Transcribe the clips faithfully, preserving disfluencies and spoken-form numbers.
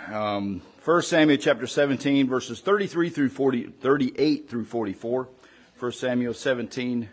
Um, First Samuel chapter seventeen, verses thirty-three through forty, thirty-eight through forty-four. First Samuel seventeen,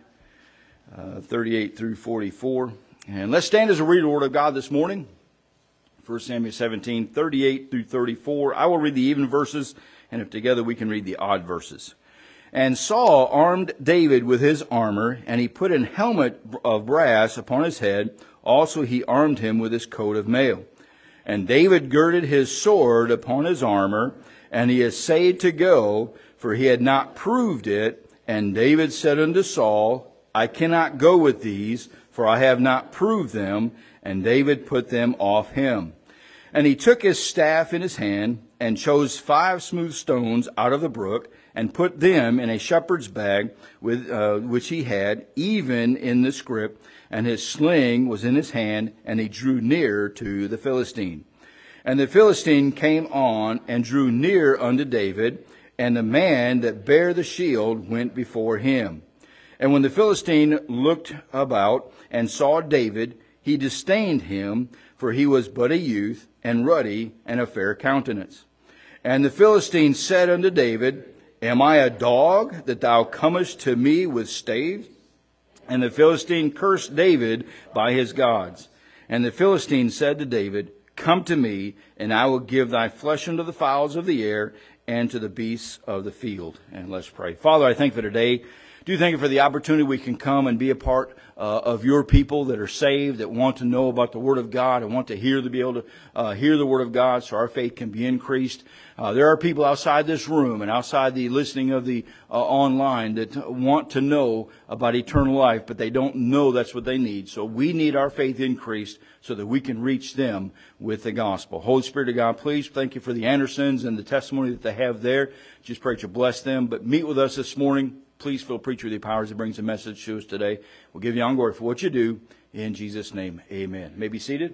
uh, thirty-eight through forty-four. And let's stand as a read the Word of God this morning. First Samuel seventeen, thirty-eight through thirty-four. I will read the even verses, and if together we can read the odd verses. And Saul armed David with his armor, and he put an helmet of brass upon his head. Also he armed him with his coat of mail. And David girded his sword upon his armor, and he essayed to go, for he had not proved it. And David said unto Saul, I cannot go with these, for I have not proved them. And David put them off him. And he took his staff in his hand, and chose five smooth stones out of the brook, and put them in a shepherd's bag with uh, which he had, even in the scrip, and his sling was in his hand, and he drew near to the Philistine. And the Philistine came on and drew near unto David, and the man that bare the shield went before him. And when the Philistine looked about and saw David, he disdained him, for he was but a youth, and ruddy, and of fair countenance. And the Philistine said unto David, Am I a dog, that thou comest to me with staves? And the Philistine cursed David by his gods. And the Philistine said to David, Come to me, and I will give thy flesh unto the fowls of the air, and to the beasts of the field. And let's pray. Father, I thank you for today. Do thank you for the opportunity we can come and be a part uh, of your people that are saved, that want to know about the Word of God, and want to hear to be able to uh, hear the Word of God so our faith can be increased. Uh, there are people outside this room and outside the listening of the uh, online that want to know about eternal life, but they don't know that's what they need. So we need our faith increased so that we can reach them with the gospel. Holy Spirit of God, please, thank you for the Andersons and the testimony that they have there. Just pray that you bless them. But meet with us this morning. Please fill preacher with the powers that brings a message to us today. We'll give you honor and glory for what you do. In Jesus' name, amen. You may be seated.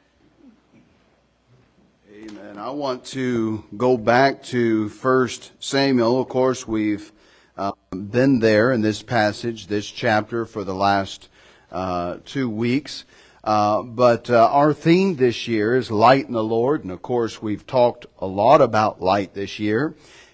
Amen. I want to go back to First Samuel. Of course, we've uh, been there in this passage, this chapter, for the last uh, two weeks. Uh, but uh, our theme this year is light in the Lord. And, of course, we've talked a lot about light this year.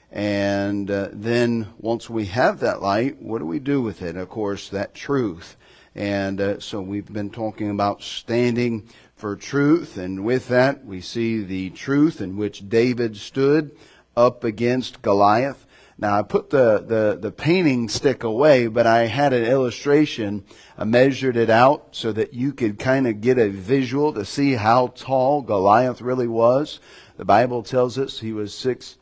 And uh, then once we have that light, what do we do with it? Of course, that truth. And uh, so we've been talking about standing for truth. And with that, we see the truth in which David stood up against Goliath. Now, I put the, the, the painting stick away, but I had an illustration. I measured it out so that you could kind of get a visual to see how tall Goliath really was. The Bible tells us he was six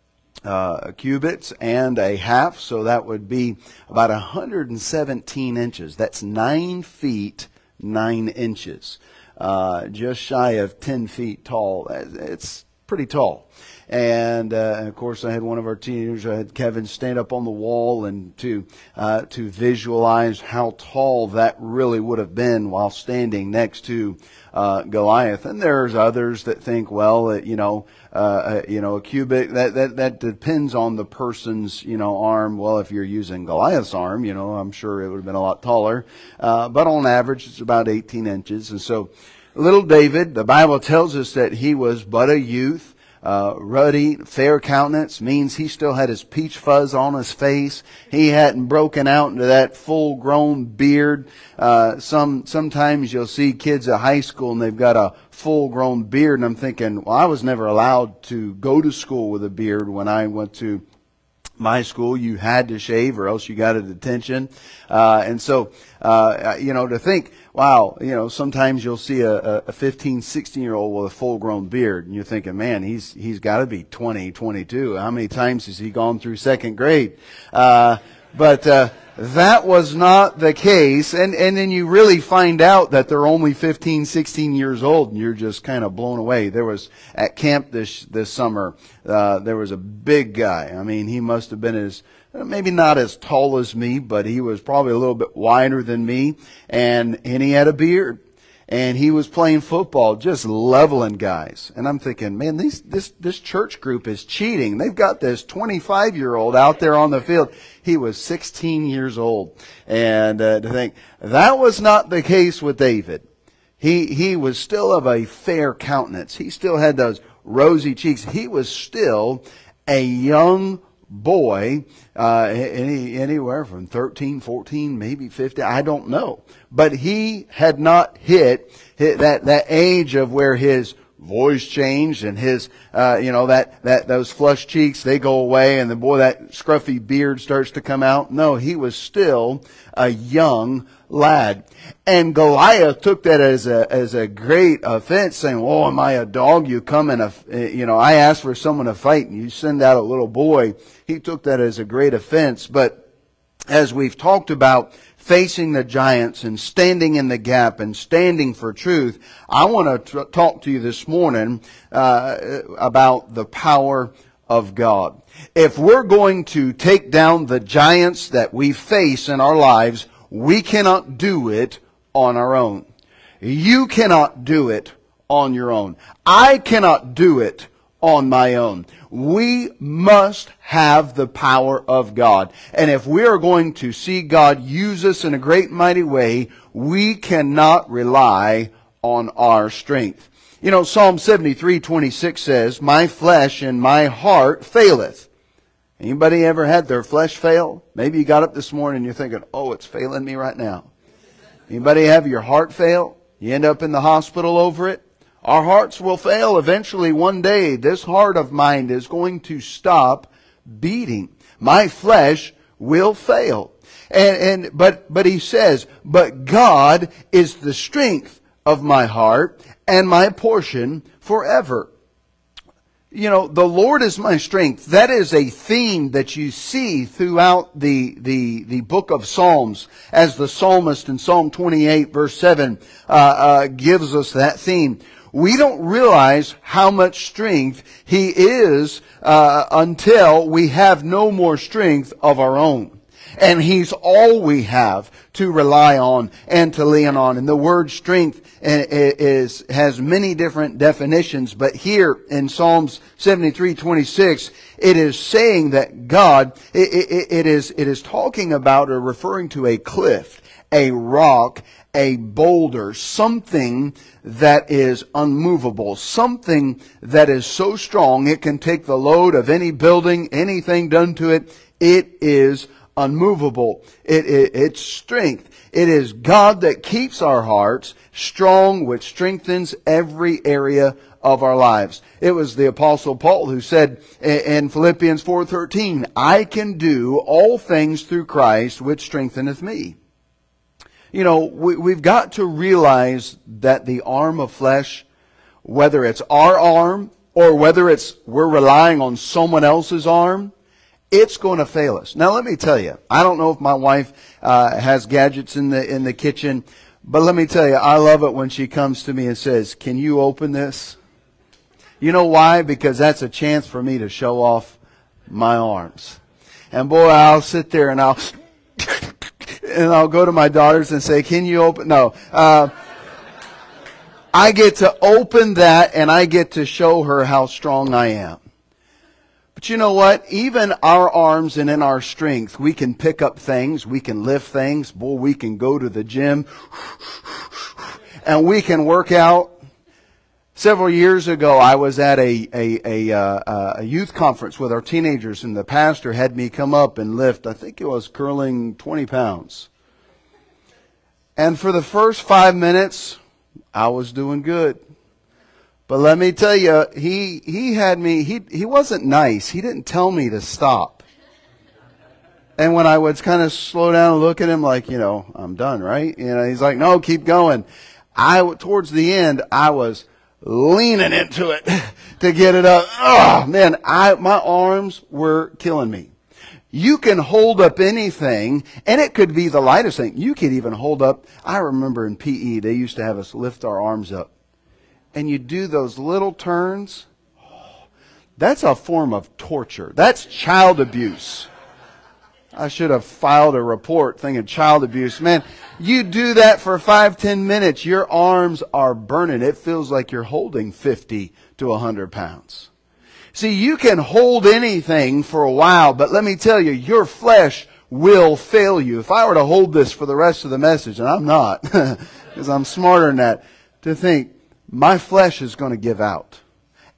Uh, cubits and a half, so that would be about one hundred seventeen inches. That's nine feet, nine inches. Uh, just shy of ten feet tall. It's pretty tall. And, uh, of course, I had one of our teenagers, I had Kevin, stand up on the wall and to uh, to visualize how tall that really would have been while standing next to uh, Goliath. And there's others that think, well, uh, you know, uh, you know, a cubit, that, that, that depends on the person's, you know, arm. Well, if you're using Goliath's arm, you know, I'm sure it would have been a lot taller. Uh, but on average, it's about eighteen inches. And so little David, the Bible tells us that he was but a youth. Uh, ruddy, fair countenance means he still had his peach fuzz on his face. He hadn't broken out into that full-grown beard. Uh, some sometimes you'll see kids at high school and they've got a full-grown beard, and I'm thinking, well, I was never allowed to go to school with a beard when I went to my school. You had to shave or else you got a detention. Uh, and so, uh, you know, to think, wow, you know, sometimes you'll see a, a fifteen, sixteen year old with a full grown beard and you're thinking, man, he's, he's got to be twenty, twenty-two. How many times has he gone through second grade? Uh, but, uh, that was not the case. And, and then you really find out that they're only fifteen, sixteen years old, and you're just kind of blown away. There was, at camp this, this summer, uh, there was a big guy. I mean, he must have been as, maybe not as tall as me, but he was probably a little bit wider than me. And, and he had a beard. And he was playing football, just leveling guys. And I'm thinking, man, these, this, this church group is cheating. They've got this twenty-five year old out there on the field. He was sixteen years old. And uh, to think, that was not the case with David. He, he was still of a fair countenance. He still had those rosy cheeks. He was still a young boy, uh, any, anywhere from thirteen, fourteen, maybe fifteen, I don't know. But he had not hit, hit that, that age of where his voice changed and his, uh, you know, that, that, those flushed cheeks, they go away and the boy, that scruffy beard starts to come out. No, he was still a young lad. And Goliath took that as a, as a great offense, saying, "Oh, am I a dog? You come and, you know, I asked for someone to fight and you send out a little boy." He took that as a great offense. But as we've talked about, facing the giants and standing in the gap and standing for truth, I want to t- talk to you this morning uh, about the power of God. If we're going to take down the giants that we face in our lives, we cannot do it on our own. You cannot do it on your own. I cannot do it on my own. We must have the power of God. And if we are going to see God use us in a great mighty way, we cannot rely on our strength. You know, Psalm seventy-three twenty-six says, "My flesh and my heart faileth." Anybody ever had their flesh fail? Maybe you got up this morning and you're thinking, "Oh, it's failing me right now." Anybody have your heart fail? You end up in the hospital over it? Our hearts will fail eventually one day. This heart of mine is going to stop beating. My flesh will fail. And, and, but, but he says, "But God is the strength of my heart and my portion forever." You know, the Lord is my strength. That is a theme that you see throughout the, the, the book of Psalms, as the psalmist in Psalm twenty-eight verse seven, uh, uh, gives us that theme. We don't realize how much strength He is, uh, until we have no more strength of our own. And He's all we have to rely on and to lean on. And the word strength is, has many different definitions. But here in Psalms seventy-three twenty-six, it is saying that God, it, it, it is, it is talking about or referring to a cliff, a rock, a boulder, something that is unmovable, something that is so strong it can take the load of any building, anything done to it. It is unmovable. It, it, it's strength. It is God that keeps our hearts strong, which strengthens every area of our lives. It was the Apostle Paul who said in Philippians four thirteen, "I can do all things through Christ, which strengtheneth me." You know, we, we've got to realize that the arm of flesh, whether it's our arm or whether it's we're relying on someone else's arm, it's going to fail us. Now, let me tell you, I don't know if my wife uh, has gadgets in the in the kitchen, but let me tell you, I love it when she comes to me and says, "Can you open this?" You know why? Because that's a chance for me to show off my arms. And boy, I'll sit there and I'll and I'll go to my daughters and say, "Can you open?" No. Uh, I get to open that and I get to show her how strong I am. But you know what? Even our arms and in our strength, we can pick up things. We can lift things. Boy, we can go to the gym. And we can work out. Several years ago, I was at a, a, a, uh, a youth conference with our teenagers, and the pastor had me come up and lift, I think it was curling twenty pounds. And for the first five minutes, I was doing good. But let me tell you, he, he had me, he, he wasn't nice. He didn't tell me to stop. And when I would kind of slow down and look at him like, you know, "I'm done, right?" You know, he's like, "No, keep going." I, towards the end, I was leaning into it to get it up. Oh, man, I, my arms were killing me. You can hold up anything, and it could be the lightest thing. You could even hold up, I remember in P E, they used to have us lift our arms up. And you do those little turns. That's a form of torture. That's child abuse. I should have filed a report thinking child abuse. Man, you do that for five, ten minutes, your arms are burning. It feels like you're holding fifty to a hundred pounds. See, you can hold anything for a while, but let me tell you, your flesh will fail you. If I were to hold this for the rest of the message, and I'm not, because I'm smarter than that, to think, my flesh is going to give out.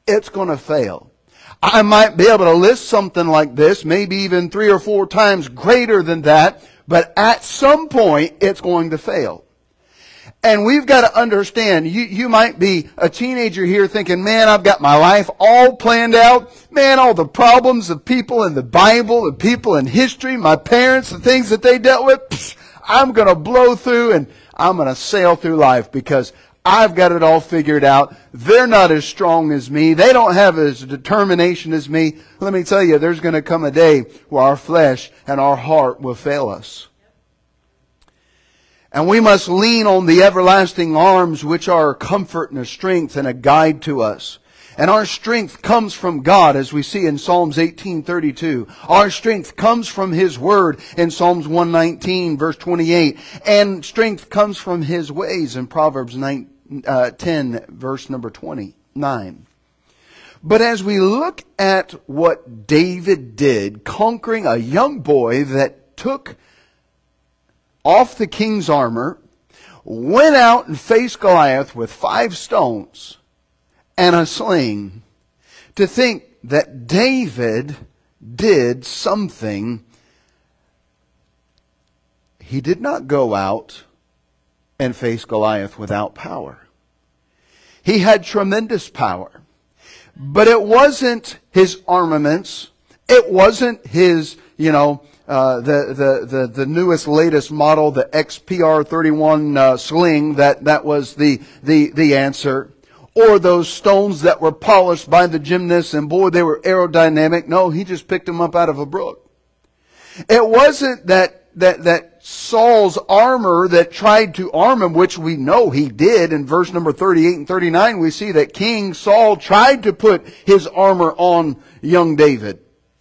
it's going to fail. I might be able to list something like this, maybe even three or four times greater than that, but at some point it's going to fail. And we've got to understand, you, you might be a teenager here thinking, man, I've got my life all planned out. Man, all the problems of people in the Bible, the people in history, my parents, the things that they dealt with, psh, I'm going to blow through and I'm going to sail through life because I've got it all figured out. They're not as strong as me. They don't have as determination as me. Let me tell you, there's going to come a day where our flesh and our heart will fail us. And we must lean on the everlasting arms which are a comfort and a strength and a guide to us. And our strength comes from God, as we see in Psalms eighteen thirty-two. Our strength comes from His Word in Psalms one nineteen, verse twenty-eight. And strength comes from His ways in Proverbs ten, verse number twenty-nine. But as we look at what David did, conquering a young boy that took off the king's armor, went out and faced Goliath with five stones and a sling, to think that David did something. He did not go out and face Goliath without power. He had tremendous power. But it wasn't his armaments. It wasn't his, you know, Uh, the, the, the, the newest, latest model, the X P R thirty-one uh, sling, that, that was the, the, the answer. Or those stones that were polished by the gymnasts, and boy, they were aerodynamic. No, he just picked them up out of a brook. It wasn't that, that, that Saul's armor that tried to arm him, which we know he did. In verse number thirty-eight and thirty-nine, we see that King Saul tried to put his armor on young David.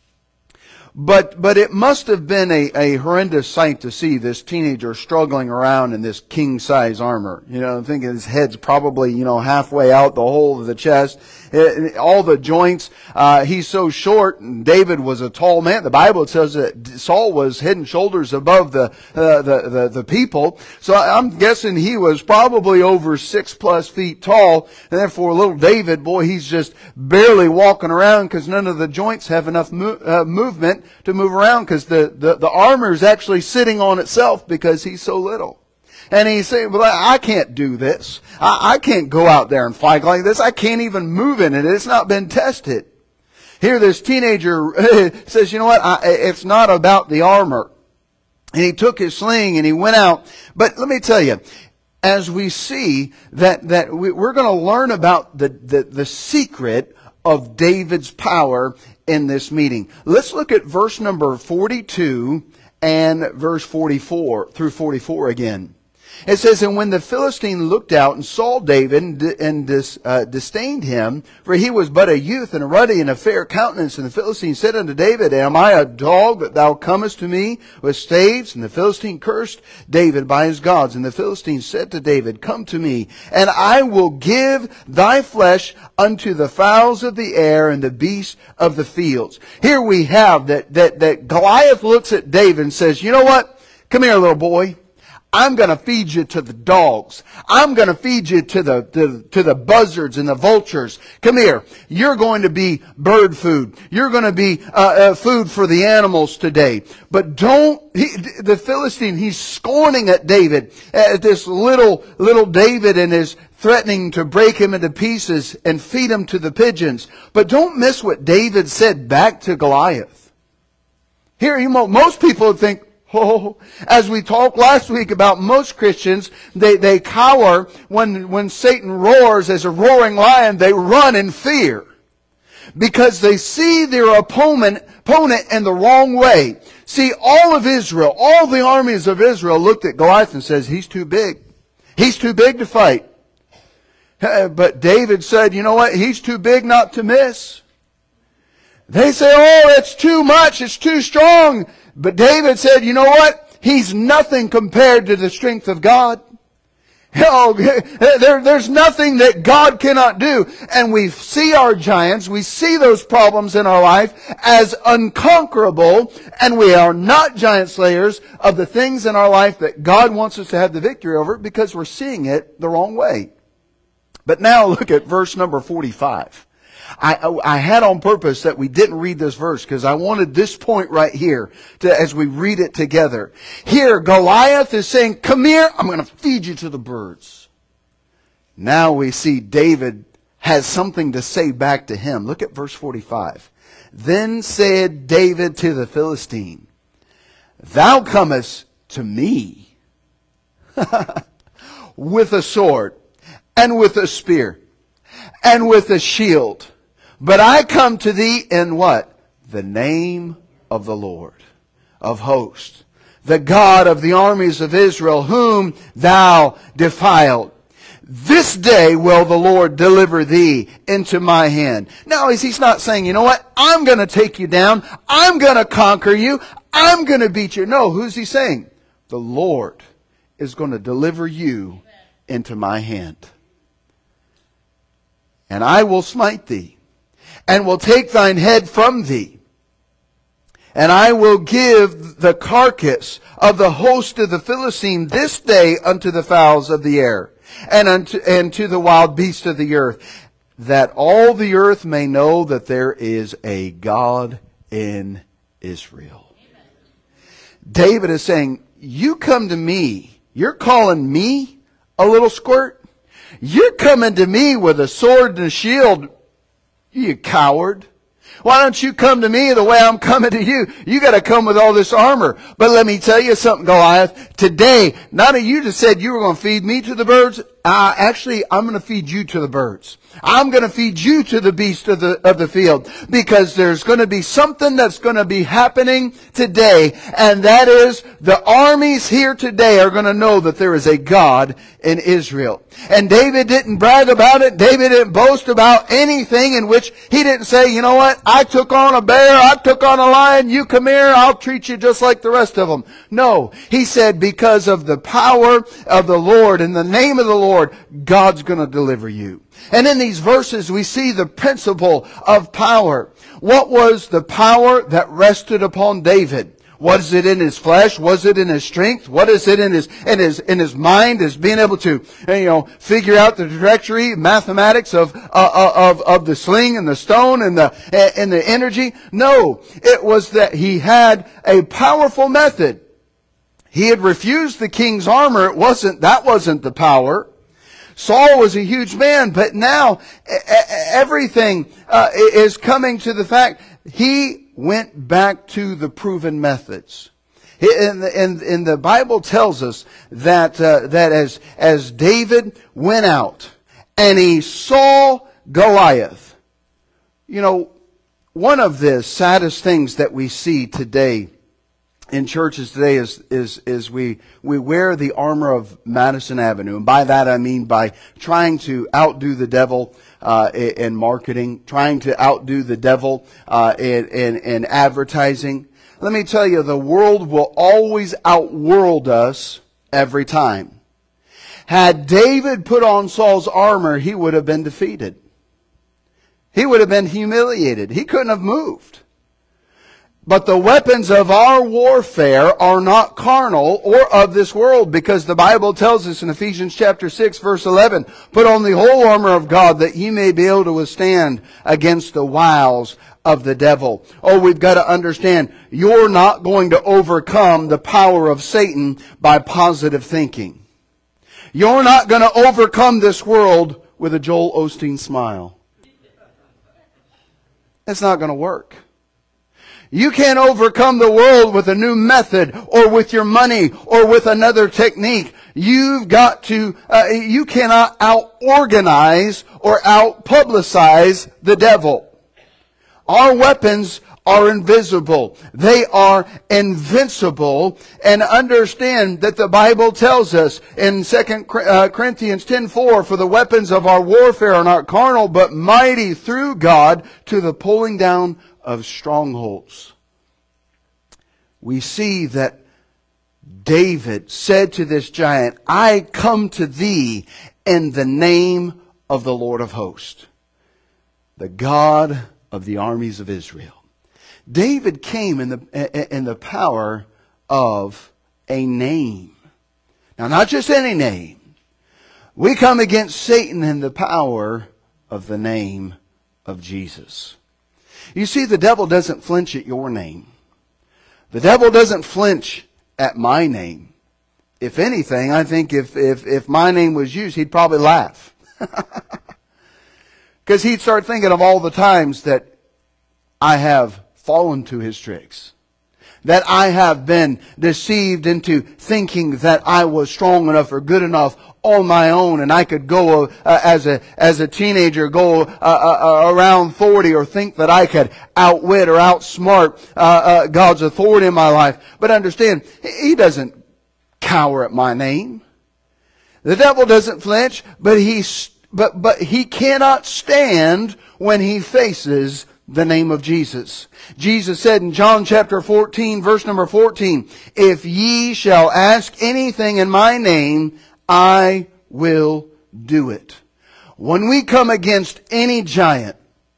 But but it must have been a, a horrendous sight to see this teenager struggling around in this king-size armor. You know, I'm thinking his head's probably, you know, halfway out the hole of the chest. It, all the joints. Uh, he's so short, and David was a tall man. The Bible says that Saul was head and shoulders above the uh, the, the the people. So I'm guessing he was probably over six plus feet tall. And therefore, little David, boy, he's just barely walking around because none of the joints have enough mo- uh, movement to move around, because the, the, the armor is actually sitting on itself because he's so little. And he's saying, well, I can't do this. I, I can't go out there and fight like this. I can't even move in it. It's not been tested. Here this teenager says, you know what, I, it's not about the armor. And he took his sling and he went out. But let me tell you, as we see that, that we, we're going to learn about the, the, the secret of David's power in this meeting. Let's look at verse number forty-two and verse forty-four through forty-four again. It says, and when the Philistine looked out and saw David and, and dis, uh, disdained him, for he was but a youth and a ruddy and a fair countenance, and the Philistine said unto David, am I a dog that thou comest to me with staves? And the Philistine cursed David by his gods. And the Philistine said to David, come to me, and I will give thy flesh unto the fowls of the air and the beasts of the fields. Here we have that, that, that Goliath looks at David and says, you know what? Come here, little boy. I'm going to feed you to the dogs. I'm going to feed you to the, to, to the buzzards and the vultures. Come here. You're going to be bird food. You're going to be uh, uh, food for the animals today. But don't, he, the Philistine, he's scorning at David, at this little, little David, and is threatening to break him into pieces and feed him to the pigeons. But don't miss what David said back to Goliath. Here, you know, most people would think, oh, as we talked last week about most Christians, they, they cower when, when Satan roars as a roaring lion. They run in fear because they see their opponent, opponent in the wrong way. See, all of Israel, all the armies of Israel looked at Goliath and says, he's too big. He's too big to fight. But David said, you know what? He's too big not to miss. They say, oh, it's too much. It's too strong. But David said, you know what? He's nothing compared to the strength of God. Oh, there, there's nothing that God cannot do. And we see our giants, we see those problems in our life as unconquerable, and we are not giant slayers of the things in our life that God wants us to have the victory over, because we're seeing it the wrong way. But now look at verse number forty-five. I, I had on purpose that we didn't read this verse because I wanted this point right here to, as we read it together. Here, Goliath is saying, come here, I'm going to feed you to the birds. Now we see David has something to say back to him. Look at verse forty-five. Then said David to the Philistine, thou comest to me with a sword and with a spear and with a shield. But I come to thee in what? The name of the Lord of hosts, the God of the armies of Israel, whom thou defiled. This day will the Lord deliver thee into my hand. Now, he's not saying, you know what? I'm going to take you down. I'm going to conquer you. I'm going to beat you. No, who's he saying? The Lord is going to deliver you into my hand. And I will smite thee, and will take thine head from thee. And I will give the carcass of the host of the Philistine this day unto the fowls of the air, and unto and to the wild beasts of the earth, that all the earth may know that there is a God in Israel. Amen. David is saying, you come to me. You're calling me a little squirt? You're coming to me with a sword and a shield, you coward. Why don't you come to me the way I'm coming to you? You got to come with all this armor. But let me tell you something, Goliath. Today, none of you just said you were going to feed me to the birds. Uh, actually, I'm going to feed you to the birds. I'm going to feed you to the beast of the, of the field. Because there's going to be something that's going to be happening today. And that is, the armies here today are going to know that there is a God in Israel. And David didn't brag about it. David didn't boast about anything in which he didn't say, you know what? I took on a bear. I took on a lion. You come here. I'll treat you just like the rest of them. No. He said, because of the power of the Lord, in the name of the Lord, God's going to deliver you. And in these verses, we see the principle of power. What was the power that rested upon David? Was it in his flesh? Was it in his strength? What is it in his in his in his mind? Is being able to, you know, figure out the trajectory, mathematics of uh, of of the sling and the stone and the and the energy? No, it was that he had a powerful method. He had refused the king's armor. It wasn't that wasn't the power. Saul was a huge man, but now everything uh, is coming to the fact he went back to the proven methods. And, and, and the Bible tells us that uh, that as as David went out and he saw Goliath, you know, one of the saddest things that we see today in churches today is is is we we wear the armor of Madison Avenue, and by that I mean by trying to outdo the devil uh, in marketing, trying to outdo the devil uh, in, in in advertising. Let me tell you, the world will always outworld us every time. Had David put on Saul's armor, he would have been defeated. He would have been humiliated. He couldn't have moved. But the weapons of our warfare are not carnal or of this world, because the Bible tells us in Ephesians chapter six, verse eleven, put on the whole armor of God that ye may be able to withstand against the wiles of the devil. Oh, we've got to understand, you're not going to overcome the power of Satan by positive thinking. You're not going to overcome this world with a Joel Osteen smile. It's not going to work. You can't overcome the world with a new method or with your money or with another technique. You've got to, uh, you cannot out-organize or out-publicize the devil. Our weapons are invisible. They are invincible. And understand that the Bible tells us in Second Corinthians ten four, for the weapons of our warfare are not carnal, but mighty through God to the pulling down of strongholds. We see that David said to this giant, I come to thee in the name of the Lord of hosts, the God of the armies of Israel. David came in the in the power of a name. Now, not just any name. We come against Satan in the power of the name of Jesus. You see, the devil doesn't flinch at your name. The devil doesn't flinch at my name. If anything, I think if, if, if my name was used, he'd probably laugh. Because he'd start thinking of all the times that I have fallen to his tricks. That I have been deceived into thinking that I was strong enough or good enough on my own, and I could go uh, as a as a teenager, go uh, uh, around forty, or think that I could outwit or outsmart uh, uh, God's authority in my life. But understand, He doesn't cower at my name. The devil doesn't flinch, but he but but he cannot stand when he faces the name of Jesus. Jesus said in John chapter fourteen, verse number fourteen, "If ye shall ask anything in my name, I will do it." When we come against any giant,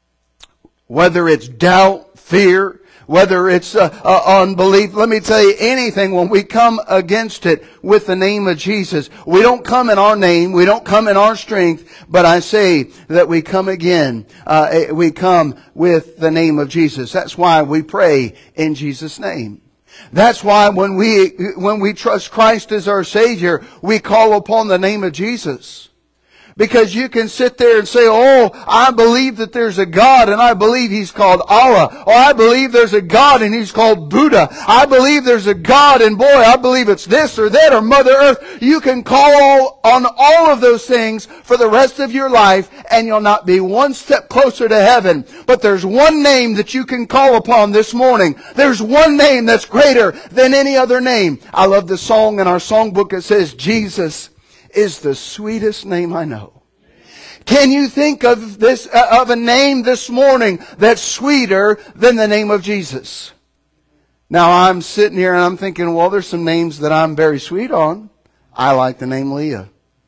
whether it's doubt, fear, whether it's uh, uh, unbelief, let me tell you, anything, when we come against it with the name of Jesus, we don't come in our name, we don't come in our strength, but I say that we come again, uh, we come with the name of Jesus. That's why we pray in Jesus' name. That's why when we, when we trust Christ as our Savior, we call upon the name of Jesus. Because you can sit there and say, "Oh, I believe that there's a God, and I believe He's called Allah. Or I believe there's a God and He's called Buddha. I believe there's a God, and boy, I believe it's this or that or Mother Earth." You can call on all of those things for the rest of your life, and you'll not be one step closer to heaven. But there's one name that you can call upon this morning. There's one name that's greater than any other name. I love the song in our songbook that says, "Jesus is the sweetest name I know." Can you think of this, uh, of a name this morning that's sweeter than the name of Jesus? Now I'm sitting here and I'm thinking, well, there's some names that I'm very sweet on. I like the name Leah.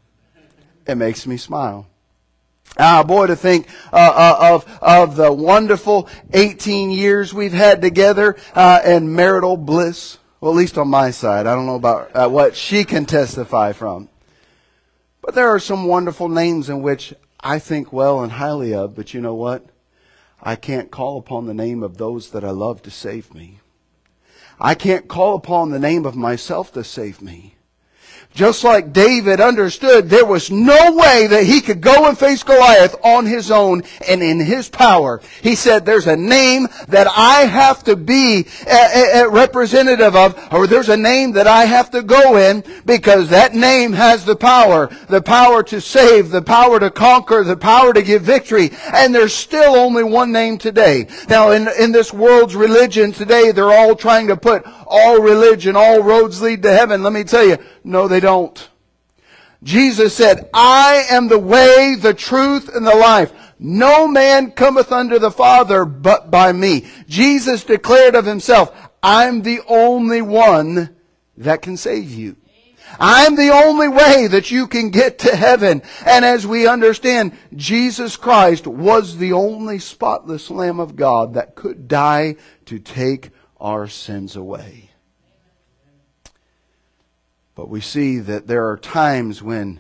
It makes me smile. Ah, boy, to think uh, uh, of of the wonderful eighteen years we've had together uh, and marital bliss. Well, at least on my side. I don't know about uh, what she can testify from. But there are some wonderful names in which I think well and highly of, but you know what? I can't call upon the name of those that I love to save me. I can't call upon the name of myself to save me. Just like David understood there was no way that he could go and face Goliath on his own and in his power. He said, there's a name that I have to be a, a representative of, or there's a name that I have to go in, because that name has the power. The power to save, the power to conquer, the power to give victory. And there's still only one name today. Now in, in this world's religion today, they're all trying to put all religion, all roads lead to heaven. Let me tell you, no, they don't. Jesus said, "I am the way, the truth, and the life. No man cometh unto the Father but by me." Jesus declared of Himself, "I'm the only one that can save you. I'm the only way that you can get to heaven." And as we understand, Jesus Christ was the only spotless Lamb of God that could die to take our sins away. But we see that there are times when,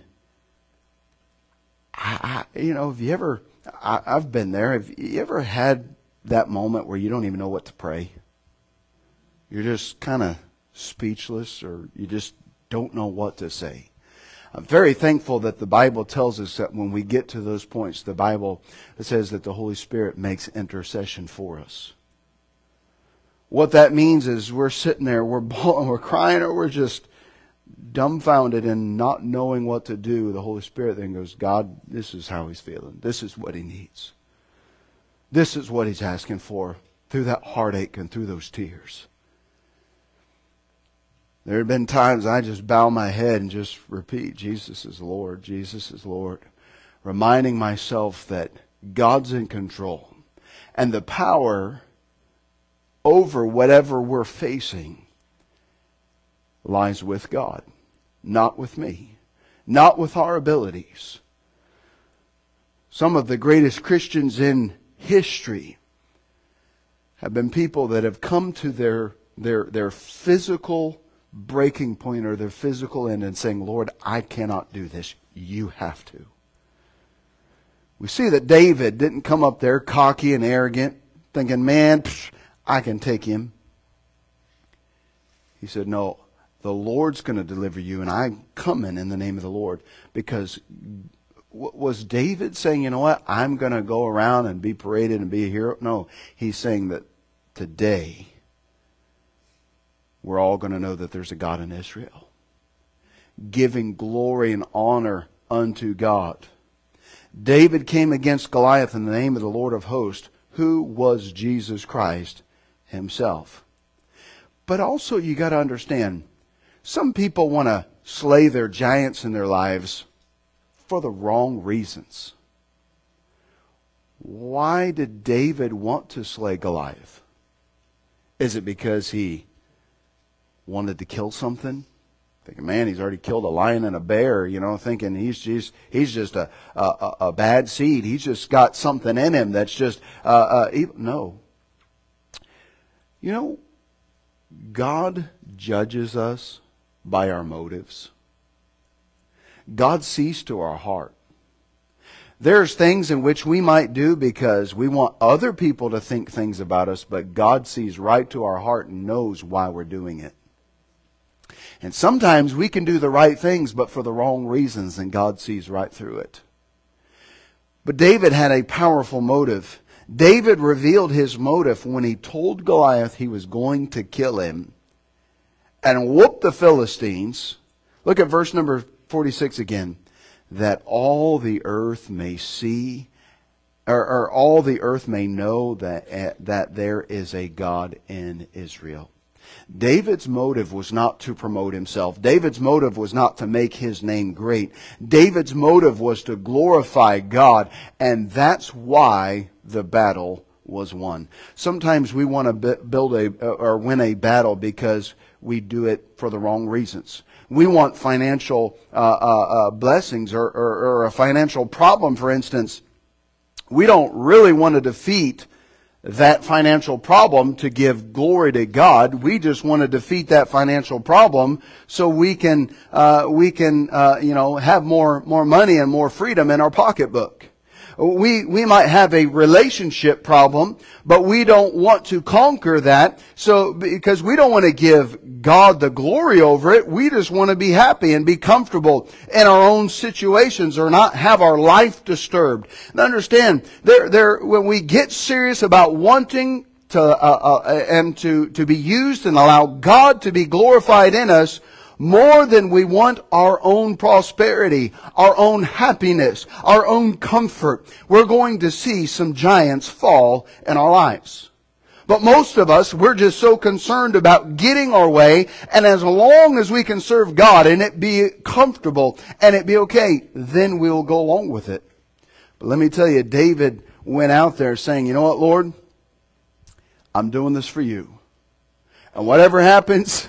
I, I, you know, have you ever, I, I've been there, have you ever had that moment where you don't even know what to pray? You're just kind of speechless, or you just don't know what to say. I'm very thankful that the Bible tells us that when we get to those points, the Bible says that the Holy Spirit makes intercession for us. What that means is we're sitting there, we're bawling, we're crying, or we're just dumbfounded and not knowing what to do. The Holy Spirit then goes, "God, this is how He's feeling. This is what He needs. This is what He's asking for," through that heartache and through those tears. There have been times I just bow my head and just repeat, "Jesus is Lord, Jesus is Lord," reminding myself that God's in control, and the power over whatever we're facing lies with God, not with me, not with our abilities. Some of the greatest Christians in history have been people that have come to their their their physical breaking point, or their physical end, and saying, "Lord, I cannot do this. You have to." we see that David didn't come up there cocky and arrogant, thinking, man, psh, I can take him. He said, no, the Lord's going to deliver you, and I'm coming in the name of the Lord. Because was David saying, you know what, I'm going to go around and be paraded and be a hero? No, he's saying that today we're all going to know that there's a God in Israel, giving glory and honor unto God. David came against Goliath in the name of the Lord of hosts, who was Jesus Christ himself. But also you got to understand, some people want to slay their giants in their lives for the wrong reasons. Why did David want to slay Goliath? Is it because he wanted to kill something? Thinking, man, he's already killed a lion and a bear, you know, thinking he's just, he's just a, a, a bad seed. He's just got something in him that's just, uh, uh, evil. No. You know, God judges us by our motives. God sees to our heart. There's things in which we might do because we want other people to think things about us, but God sees right to our heart and knows why we're doing it. And sometimes we can do the right things, but for the wrong reasons, and God sees right through it. But David had a powerful motive. David revealed his motive when he told Goliath he was going to kill him and whoop the Philistines. Look at verse number forty-six again. That all the earth may see, or, or all the earth may know that, uh, that there is a God in Israel. David's motive was not to promote himself. David's motive was not to make his name great. David's motive was to glorify God, and that's why the battle was won. Sometimes we want to build a or win a battle because we do it for the wrong reasons. We want financial uh, uh, uh, blessings or, or, or a financial problem, for instance. We don't really want to defeat that financial problem to give glory to God. We just want to defeat that financial problem so we can uh, we can uh, you know have more more money and more freedom in our pocketbook. We we might have a relationship problem, but we don't want to conquer that. So because we don't want to give God the glory over it, we just want to be happy and be comfortable in our own situations or not have our life disturbed. And understand, there there when we get serious about wanting to uh, uh, and to to be used and allow God to be glorified in us, more than we want our own prosperity, our own happiness, our own comfort, we're going to see some giants fall in our lives. But most of us, we're just so concerned about getting our way, and as long as we can serve God and it be comfortable and it be okay, then we'll go along with it. But let me tell you, David went out there saying, you know what, Lord? I'm doing this for you. And whatever happens,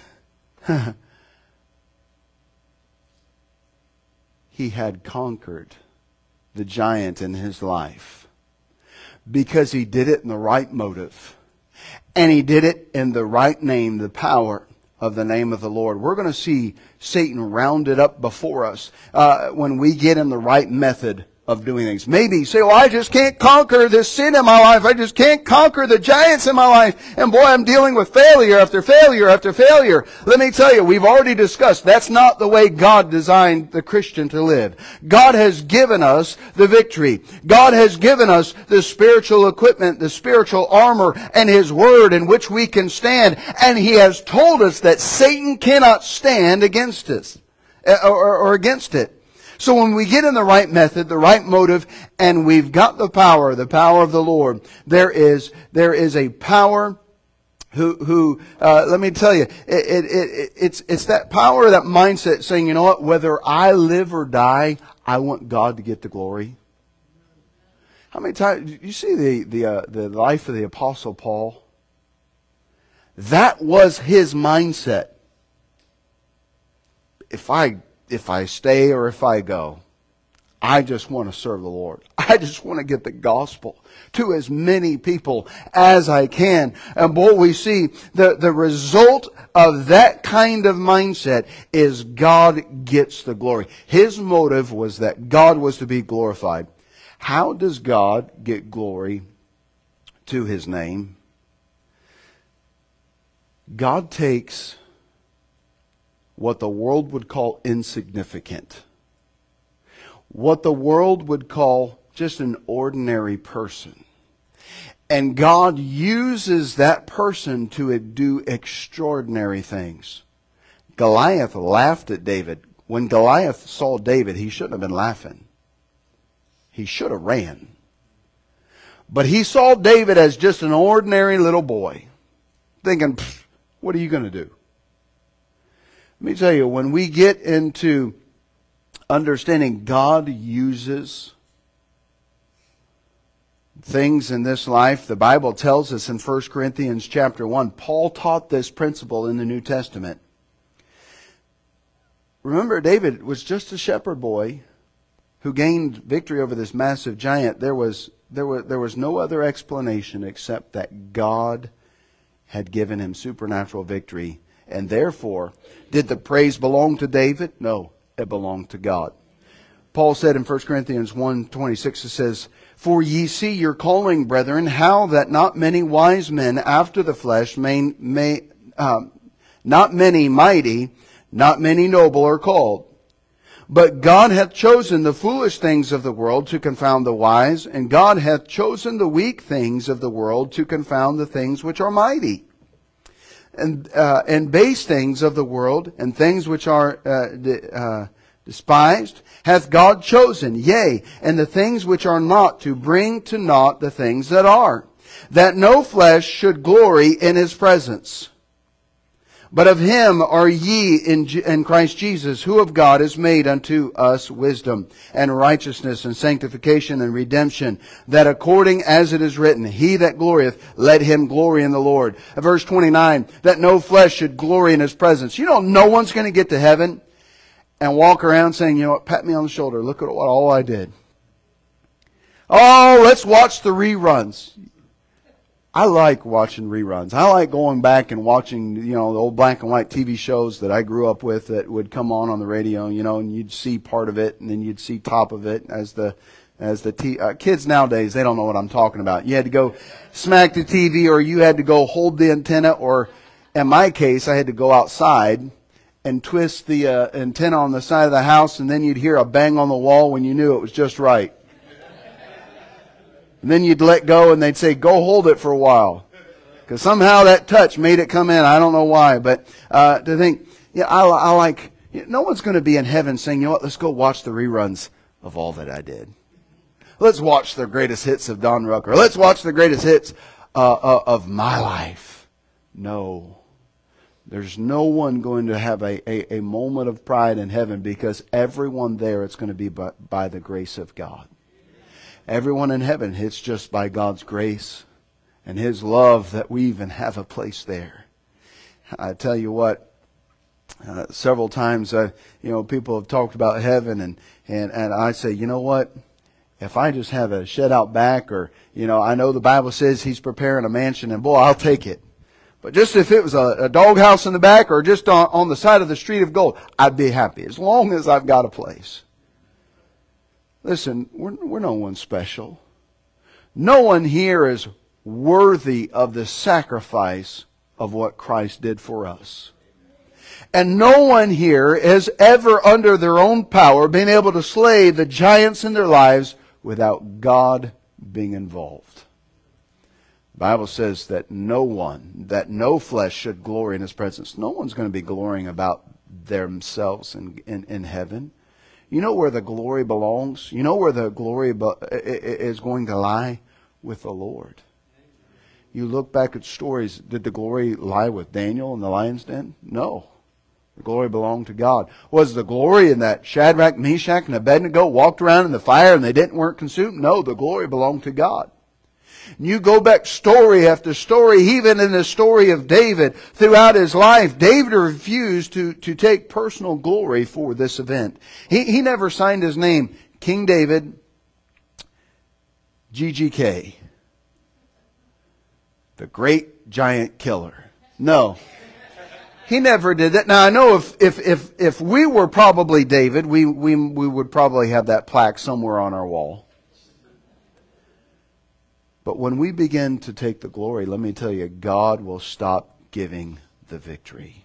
he had conquered the giant in his life because he did it in the right motive. And he did it in the right name, the power of the name of the Lord. We're going to see Satan rounded up before us uh, when we get in the right method of doing things. Maybe you say, well, I just can't conquer this sin in my life. I just can't conquer the giants in my life. And boy, I'm dealing with failure after failure after failure. Let me tell you, we've already discussed that's not the way God designed the Christian to live. God has given us the victory. God has given us the spiritual equipment, the spiritual armor, and His Word in which we can stand. And He has told us that Satan cannot stand against us or, or against it. So when we get in the right method, the right motive, and we've got the power, the power of the Lord, there is there is a power who who uh, let me tell you, it, it, it it's it's that power, that mindset, saying, you know what, whether I live or die, I want God to get the glory. How many times you see the the uh, the life of the Apostle Paul? That was his mindset. If I If I stay or if I go, I just want to serve the Lord. I just want to get the gospel to as many people as I can. And boy, we see the, the result of that kind of mindset is God gets the glory. His motive was that God was to be glorified. How does God get glory to His name? God takes what the world would call insignificant, what the world would call just an ordinary person, and God uses that person to do extraordinary things. Goliath laughed at David. When Goliath saw David, he shouldn't have been laughing. He should have ran. But he saw David as just an ordinary little boy, thinking, what are you going to do? Let me tell you, when we get into understanding God uses things in this life, the Bible tells us in First Corinthians chapter one, Paul taught this principle in the New Testament. Remember, David was just a shepherd boy who gained victory over this massive giant. There was, there was, there was no other explanation except that God had given him supernatural victory. And therefore, did the praise belong to David? No, it belonged to God. Paul said in First Corinthians one twenty-six, it says, "For ye see your calling, brethren, how that not many wise men after the flesh, may, may um, not many mighty, not many noble are called. But God hath chosen the foolish things of the world to confound the wise, and God hath chosen the weak things of the world to confound the things which are mighty. And, uh, and base things of the world, and things which are uh, de- uh, despised, hath God chosen, yea, and the things which are not, to bring to naught the things that are, that no flesh should glory in His presence. But of Him are ye in, in Christ Jesus, who of God is made unto us wisdom, and righteousness, and sanctification, and redemption, that according as it is written, He that glorieth, let him glory in the Lord. Verse twenty-nine, that no flesh should glory in His presence. You know, no one's going to get to heaven and walk around saying, you know what, pat me on the shoulder, look at what all I did. Oh, let's watch the reruns. I like watching reruns. I like going back and watching, you know, the old black and white T V shows that I grew up with that would come on on the radio, you know, and you'd see part of it and then you'd see top of it as the, as the t- uh, kids nowadays, they don't know what I'm talking about. You had to go smack the T V, or you had to go hold the antenna, or in my case, I had to go outside and twist the uh, antenna on the side of the house, and then you'd hear a bang on the wall when you knew it was just right. And then you'd let go and they'd say, go hold it for a while. Because somehow that touch made it come in. I don't know why. But uh, to think, yeah, I, I like, you know, no one's going to be in heaven saying, you know what, let's go watch the reruns of all that I did. Let's watch the greatest hits of Don Rucker. Let's watch the greatest hits uh, uh, of my life. No. There's no one going to have a, a, a moment of pride in heaven, because everyone there, it's going to be by, by the grace of God. Everyone in heaven, it's just by God's grace and His love that we even have a place there. I tell you what, uh, several times, uh, you know, people have talked about heaven, and, and, and I say, you know what? If I just have a shed out back, or, you know, I know the Bible says He's preparing a mansion, and boy, I'll take it. But just if it was a, a doghouse in the back, or just on, on the side of the street of gold, I'd be happy, as long as I've got a place. Listen, we're, we're no one special. No one here is worthy of the sacrifice of what Christ did for us. And no one here has ever, under their own power, been able to slay the giants in their lives without God being involved. The Bible says that no one, that no flesh should glory in His presence. No one's going to be glorying about themselves in, in, in heaven. You know where the glory belongs? You know where the glory is going to lie? With the Lord. You look back at stories, did the glory lie with Daniel in the lion's den? No. The glory belonged to God. Was the glory in that Shadrach, Meshach, and Abednego walked around in the fire and they didn't weren't consumed? No, the glory belonged to God. You go back story after story, even in the story of David, throughout his life, David refused to, to take personal glory for this event. He, he never signed his name King David, G G K, the great giant killer. No. He never did that. Now I know if, if, if, if we were probably David, we, we, we would probably have that plaque somewhere on our wall. But when we begin to take the glory, let me tell you, God will stop giving the victory.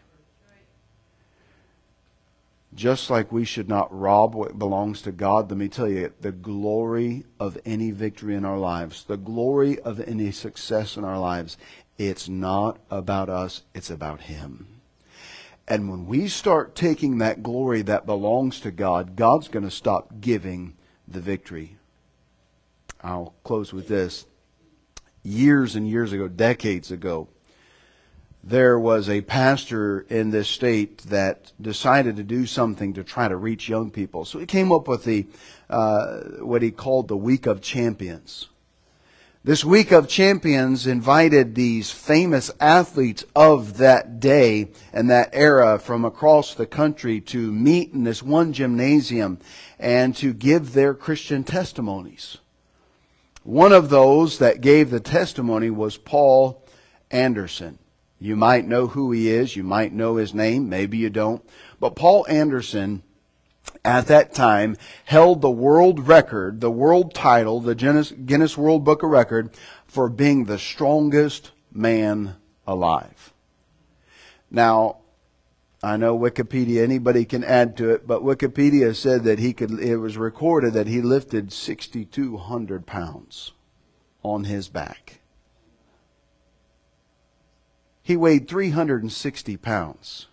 Just like we should not rob what belongs to God, let me tell you, the glory of any victory in our lives, the glory of any success in our lives, it's not about us, it's about Him. And when we start taking that glory that belongs to God, God's going to stop giving the victory. I'll close with this. Years and years ago, decades ago, there was a pastor in this state that decided to do something to try to reach young people. So he came up with the uh, what he called the Week of Champions. This Week of Champions invited these famous athletes of that day and that era from across the country to meet in this one gymnasium and to give their Christian testimonies. One of those that gave the testimony was Paul Anderson. You might know who he is. You might know his name. Maybe you don't. But Paul Anderson, at that time, held the world record, the world title, the Guinness, Guinness World Book of Record, for being the strongest man alive. Now, I know Wikipedia, anybody can add to it, but Wikipedia said that he could, it was recorded that he lifted six thousand two hundred pounds on his back. He weighed three hundred sixty pounds.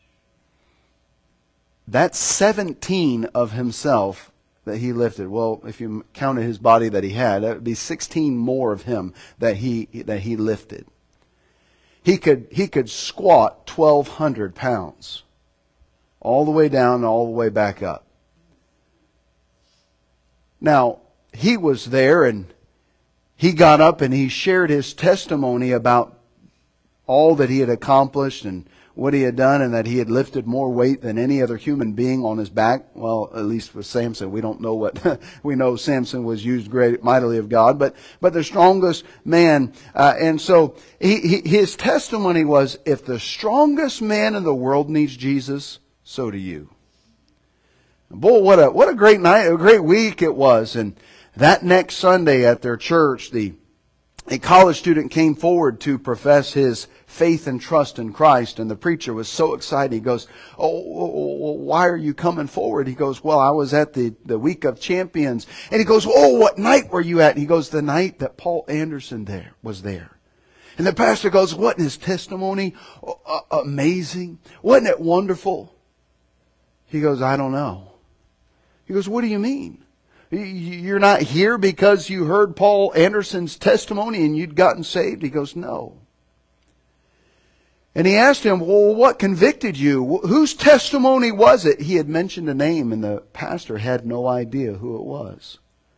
That's seventeen of himself that he lifted. Well, if you counted his body that he had, that would be sixteen more of him that he that he lifted. He could he could squat twelve hundred pounds, all the way down and all the way back up. Now, he was there and he got up and he shared his testimony about all that he had accomplished and what he had done, and that he had lifted more weight than any other human being on his back. Well, at least with Samson. We don't know what, we know Samson was used great, mightily of God, but, but the strongest man. Uh, and so he, he, his testimony was, if the strongest man in the world needs Jesus, so do you. Boy, what a, what a great night, a great week it was. And that next Sunday at their church, the a college student came forward to profess his faith and trust in Christ, and the preacher was so excited. He goes, oh, why are you coming forward? He goes, well, I was at the, the Week of Champions. And he goes, oh, what night were you at? And he goes, the night that Paul Anderson there was there. And the pastor goes, wasn't his testimony amazing? Wasn't it wonderful? He goes, I don't know. He goes, what do you mean? You're not here because you heard Paul Anderson's testimony and you'd gotten saved? He goes, no. And he asked him, well, what convicted you? Whose testimony was it? He had mentioned a name and the pastor had no idea who it was.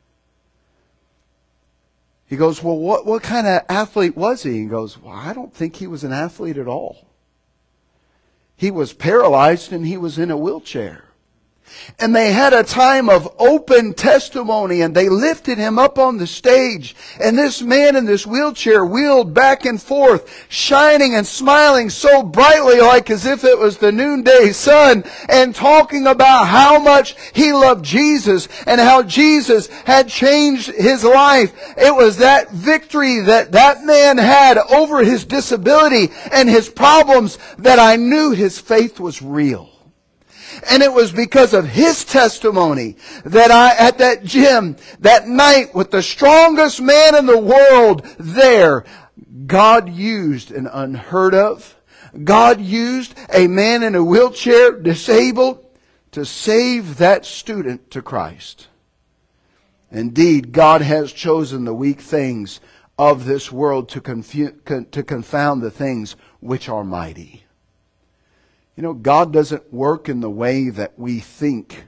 He goes, well, what, what kind of athlete was he? He goes, well, I don't think he was an athlete at all. He was paralyzed and he was in a wheelchair. And they had a time of open testimony, and they lifted him up on the stage. And this man in this wheelchair wheeled back and forth, shining and smiling so brightly like as if it was the noonday sun, and talking about how much he loved Jesus and how Jesus had changed his life. It was that victory that that man had over his disability and his problems that I knew his faith was real. And it was because of his testimony that I, at that gym, that night with the strongest man in the world there, God used an unheard of. God used a man in a wheelchair, disabled, to save that student to Christ. Indeed, God has chosen the weak things of this world to confu- to confound the things which are mighty. You know, God doesn't work in the way that we think.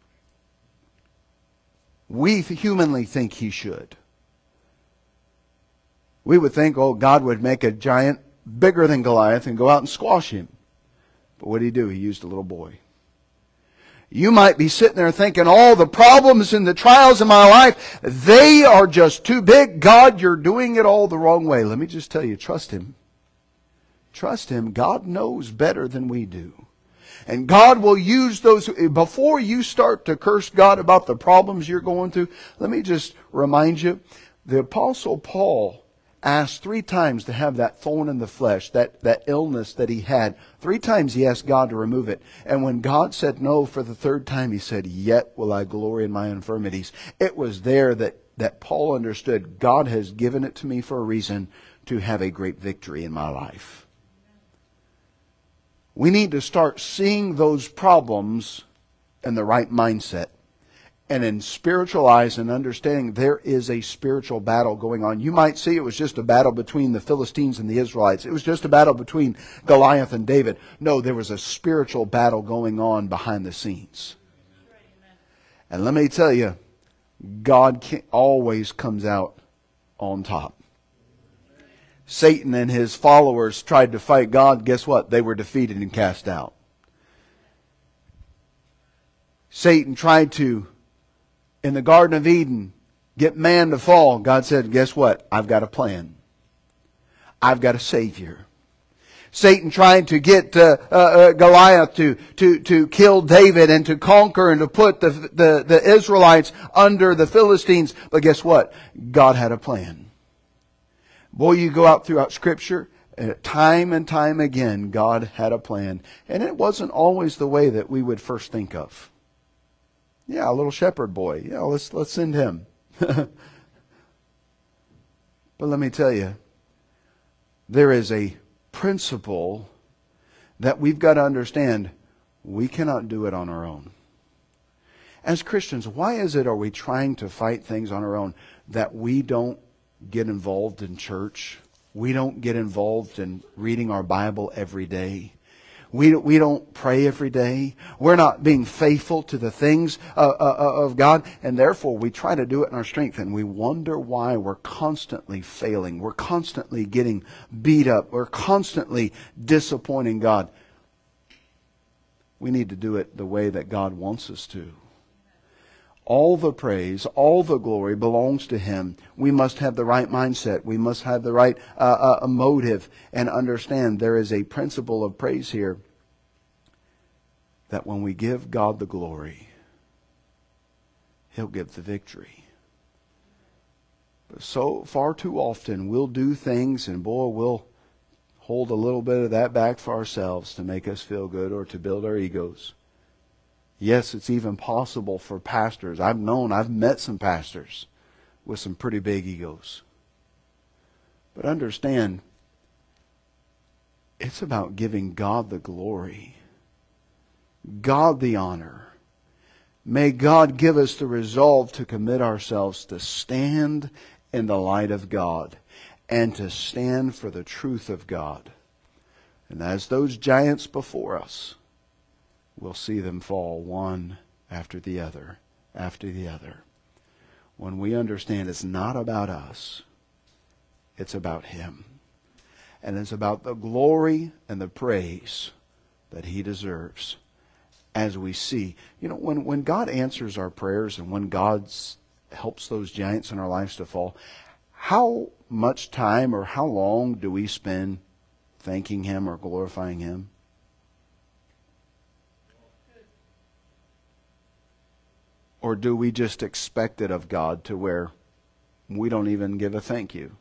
We humanly think He should. We would think, oh, God would make a giant bigger than Goliath and go out and squash him. But what did He do? He used a little boy. You might be sitting there thinking, all the problems and the trials in my life, they are just too big. God, you're doing it all the wrong way. Let me just tell you, trust Him. Trust Him. God knows better than we do. And God will use those. Before you start to curse God about the problems you're going through, let me just remind you, The Apostle Paul asked three times to have that thorn in the flesh, that, that illness that he had. Three times he asked God to remove it. And when God said no for the third time, he said, "Yet will I glory in my infirmities." It was there that, that Paul understood God has given it to me for a reason, to have a great victory in my life. We need to start seeing those problems in the right mindset. And in spiritual eyes and understanding, there is a spiritual battle going on. You might see it was just a battle between the Philistines and the Israelites. It was just a battle between Goliath and David. No, there was a spiritual battle going on behind the scenes. And let me tell you, God always comes out on top. Satan and his followers tried to fight God. Guess what? They were defeated and cast out. Satan tried to, in the Garden of Eden, get man to fall. God said, "Guess what? I've got a plan. I've got a Savior." Satan tried to get uh, uh, Goliath to, to, to kill David and to conquer and to put the, the, the Israelites under the Philistines. But guess what? God had a plan. Boy, you go out throughout Scripture, and time and time again, God had a plan. And it wasn't always the way that we would first think of. Yeah, a little shepherd boy. Yeah, let's, let's send him. But let me tell you, there is a principle that we've got to understand. We cannot do it on our own. As Christians, why is it are we trying to fight things on our own that we don't get involved in church? We don't get involved in reading our Bible every day. We, we don't pray every day. We're not being faithful to the things uh, uh, of God. And therefore, we try to do it in our strength. And we wonder why we're constantly failing. We're constantly getting beat up. We're constantly disappointing God. We need to do it the way that God wants us to. All the praise, all the glory belongs to Him. We must have the right mindset. We must have the right uh, uh, motive and understand there is a principle of praise here that when we give God the glory, He'll give the victory. But so far too often we'll do things and boy, we'll hold a little bit of that back for ourselves to make us feel good or to build our egos. Yes, it's even possible for pastors. I've known, I've met some pastors with some pretty big egos. But understand, it's about giving God the glory, God the honor. May God give us the resolve to commit ourselves to stand in the light of God and to stand for the truth of God. And as those giants before us, we'll see them fall one after the other, after the other. When we understand it's not about us, it's about Him. And it's about the glory and the praise that He deserves as we see. You know, when, when God answers our prayers and when God helps those giants in our lives to fall, how much time or how long do we spend thanking Him or glorifying Him? Or do we just expect it of God to where we don't even give a thank you?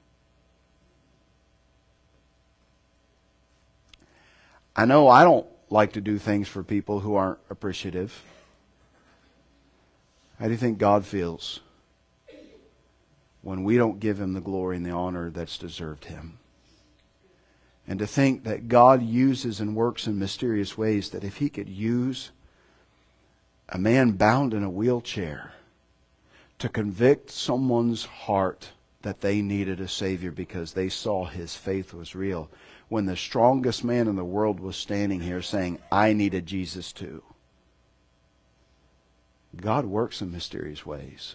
I know I don't like to do things for people who aren't appreciative. How do you think God feels when we don't give Him the glory and the honor that's deserved Him? And to think that God uses and works in mysterious ways, that if He could use a man bound in a wheelchair to convict someone's heart that they needed a Savior because they saw his faith was real, when the strongest man in the world was standing here saying, I needed Jesus too. God works in mysterious ways.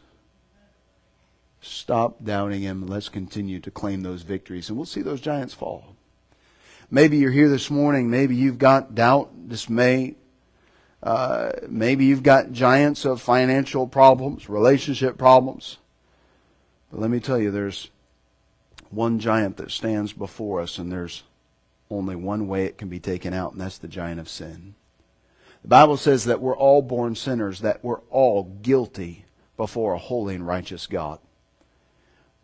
Stop doubting Him and let's continue to claim those victories, and we'll see those giants fall. Maybe you're here this morning, maybe you've got doubt, dismay. Uh, maybe you've got giants of financial problems, relationship problems. But let me tell you, there's one giant that stands before us, and there's only one way it can be taken out, and that's the giant of sin. The Bible says that we're all born sinners, that we're all guilty before a holy and righteous God.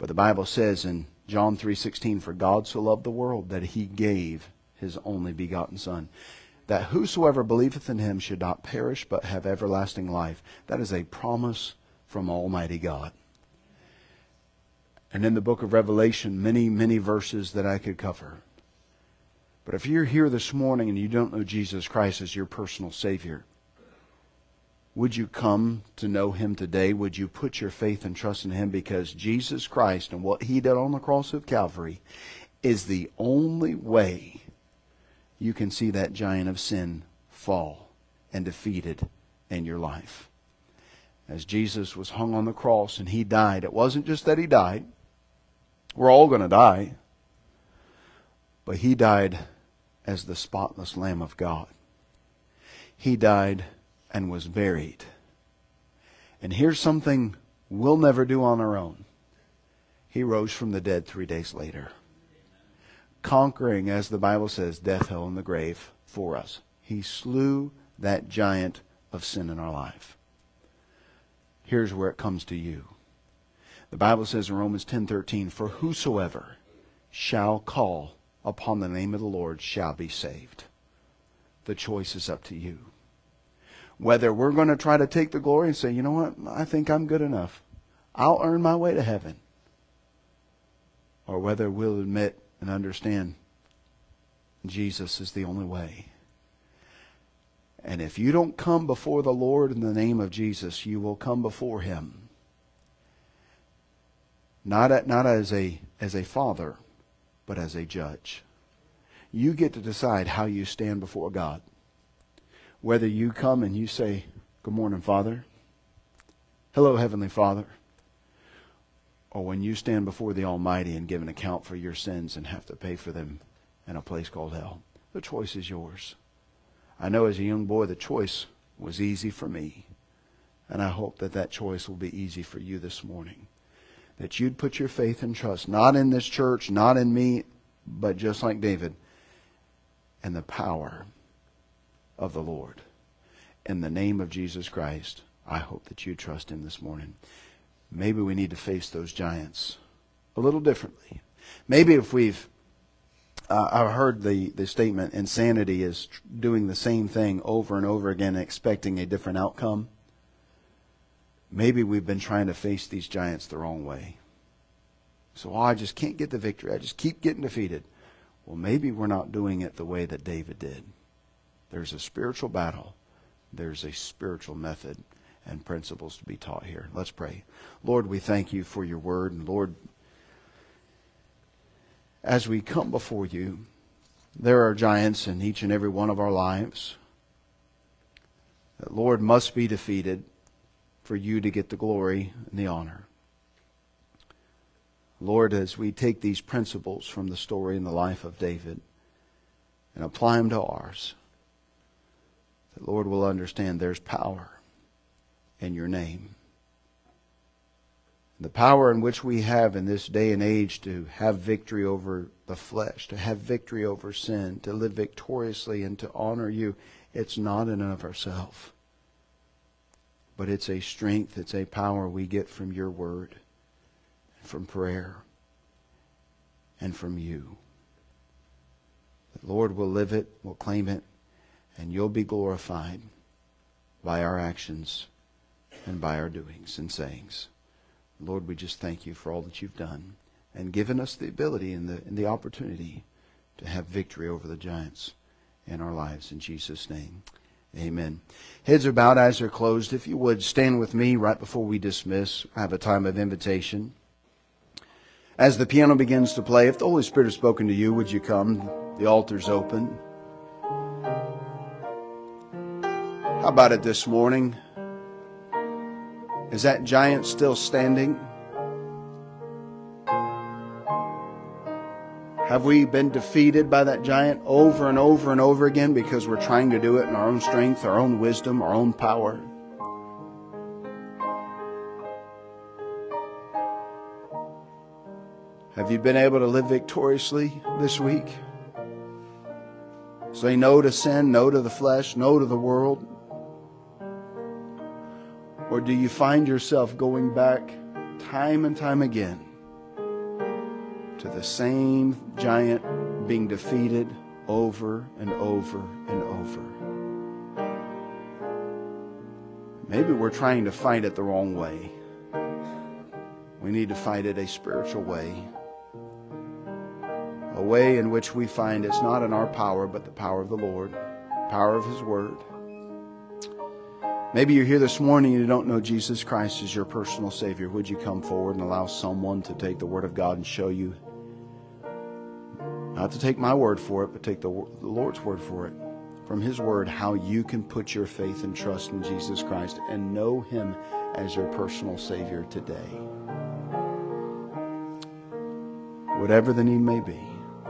But the Bible says in John three sixteen, for God so loved the world that he gave his only begotten Son, that whosoever believeth in him should not perish but have everlasting life. That is a promise from Almighty God. And in the book of Revelation, many, many verses that I could cover. But if you're here this morning and you don't know Jesus Christ as your personal Savior, would you come to know him today? Would you put your faith and trust in him? Because Jesus Christ and what he did on the cross of Calvary is the only way you can see that giant of sin fall and defeated in your life. As Jesus was hung on the cross and he died, it wasn't just that he died. We're all going to die. But he died as the spotless Lamb of God. He died and was buried. And here's something we'll never do on our own. He rose from the dead three days later, conquering, as the Bible says, death, hell, and the grave for us. He slew that giant of sin in our life. Here's where it comes to you. The Bible says in Romans ten thirteen, for whosoever shall call upon the name of the Lord shall be saved. The choice is up to you. Whether we're going to try to take the glory and say, you know what, I think I'm good enough. I'll earn my way to heaven. Or whether we'll admit and understand Jesus is the only way. And if you don't come before the Lord in the name of Jesus, you will come before him. Not, at, not as a, as a father, but as a judge. You get to decide how you stand before God. Whether you come and you say, good morning, Father. Hello, Heavenly Father. Or when you stand before the Almighty and give an account for your sins and have to pay for them in a place called hell. The choice is yours. I know as a young boy the choice was easy for me. And I hope that that choice will be easy for you this morning. That you'd put your faith and trust, not in this church, not in me, but just like David, in the power of the Lord. In the name of Jesus Christ, I hope that you trust him this morning. Maybe we need to face those giants a little differently. Maybe if we've, uh, I've heard the, the statement, insanity is doing the same thing over and over again, expecting a different outcome. Maybe we've been trying to face these giants the wrong way. So oh, I just can't get the victory. I just keep getting defeated. Well, maybe we're not doing it the way that David did. There's a spiritual battle. There's a spiritual method and principles to be taught here. Let's pray. Lord, we thank you for your word. And Lord, as we come before you, there are giants in each and every one of our lives that, Lord, must be defeated for you to get the glory and the honor. Lord, as we take these principles from the story in the life of David and apply them to ours, that, Lord, we'll understand there's power in your name. The power in which we have in this day and age to have victory over the flesh, to have victory over sin, to live victoriously and to honor you, it's not in and of ourselves. But it's a strength, it's a power we get from your word, from prayer, and from you. The Lord will live it, will claim it, and you'll be glorified by our actions and by our doings and sayings. Lord, we just thank you for all that you've done and given us the ability and the, and the opportunity to have victory over the giants in our lives. In Jesus' name. Amen. Heads are bowed, eyes are closed. If you would, stand with me right before we dismiss. I have a time of invitation. As the piano begins to play, if the Holy Spirit has spoken to you, would you come? The altar's open. How about it this morning? Is that giant still standing? Have we been defeated by that giant over and over and over again because we're trying to do it in our own strength, our own wisdom, our own power? Have you been able to live victoriously this week? Say no to sin, no to the flesh, no to the world? Or do you find yourself going back time and time again to the same giant being defeated over and over and over. Maybe we're trying to fight it the wrong way. We need to fight it a spiritual way. A way in which we find it's not in our power, but the power of the Lord, power of His Word. Maybe you're here this morning and you don't know Jesus Christ as your personal Savior. Would you come forward and allow someone to take the Word of God and show you, not to take my word for it, but take the, the Lord's word for it, from His Word, how you can put your faith and trust in Jesus Christ and know Him as your personal Savior today. Whatever the need may be.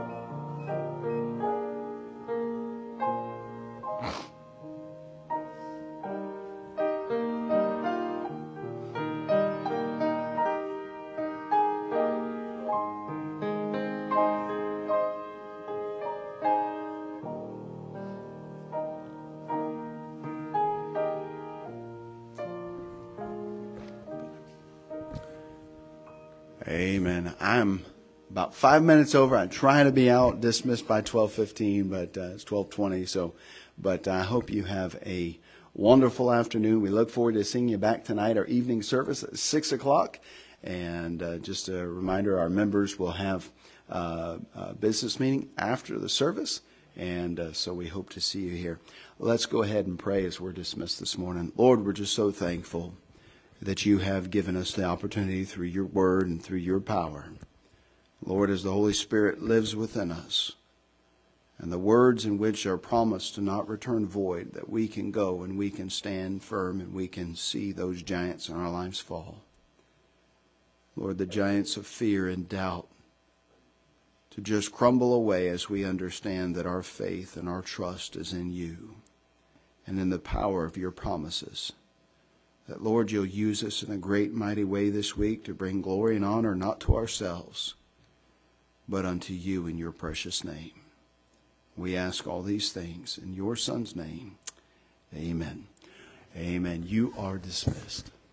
Amen. I'm about five minutes over. I'm trying to be out, dismissed by twelve fifteen, but uh, it's twelve twenty. So, but I hope you have a wonderful afternoon. We look forward to seeing you back tonight, our evening service at six o'clock. And uh, just a reminder, our members will have uh, a business meeting after the service. And uh, so we hope to see you here. Let's go ahead and pray as we're dismissed this morning. Lord, we're just so thankful that you have given us the opportunity through your word and through your power. Lord, as the Holy Spirit lives within us, and the words in which are promised to not return void, that we can go and we can stand firm and we can see those giants in our lives fall. Lord, the giants of fear and doubt to just crumble away as we understand that our faith and our trust is in you and in the power of your promises. That, Lord, you'll use us in a great mighty way this week to bring glory and honor not to ourselves, but unto you in your precious name. We ask all these things in your Son's name. Amen. Amen. You are dismissed.